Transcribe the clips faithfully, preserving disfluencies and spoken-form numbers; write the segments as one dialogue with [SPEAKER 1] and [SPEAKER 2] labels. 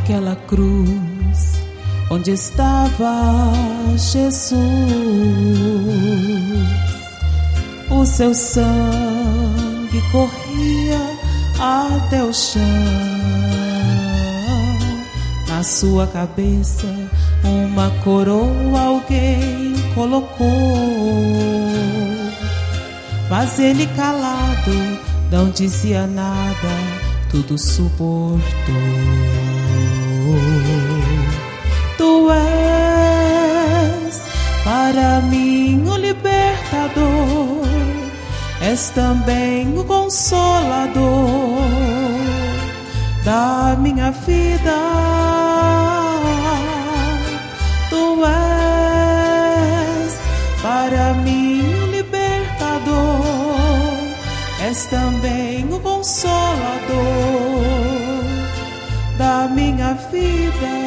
[SPEAKER 1] naquela cruz onde estava Jesus, o seu sangue corria até o chão. Na sua cabeça uma coroa alguém colocou, mas ele calado não dizia nada, tudo suportou. Tu és para mim o libertador, és também o consolador da minha vida. Tu és para mim o libertador, és também o consolador da minha vida.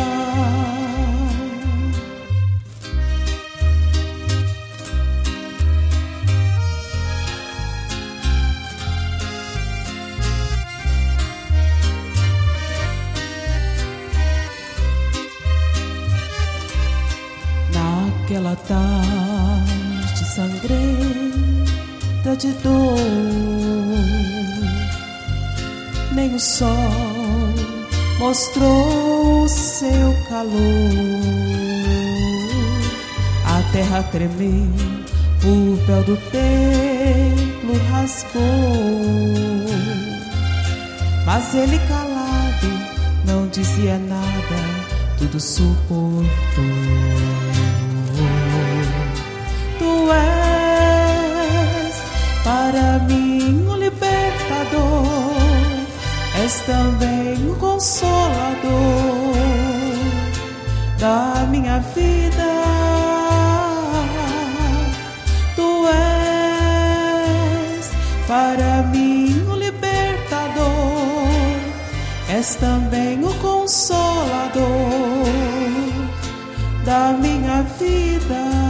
[SPEAKER 1] Naquela tarde sangrenta de dor, nem o sol mostrou o seu calor. A terra tremeu, o véu do templo rasgou, mas ele calado não dizia nada, tudo suportou. Tu és para mim o libertador, és também o consolador da minha vida. Tu és para mim o libertador, és também o consolador da minha vida.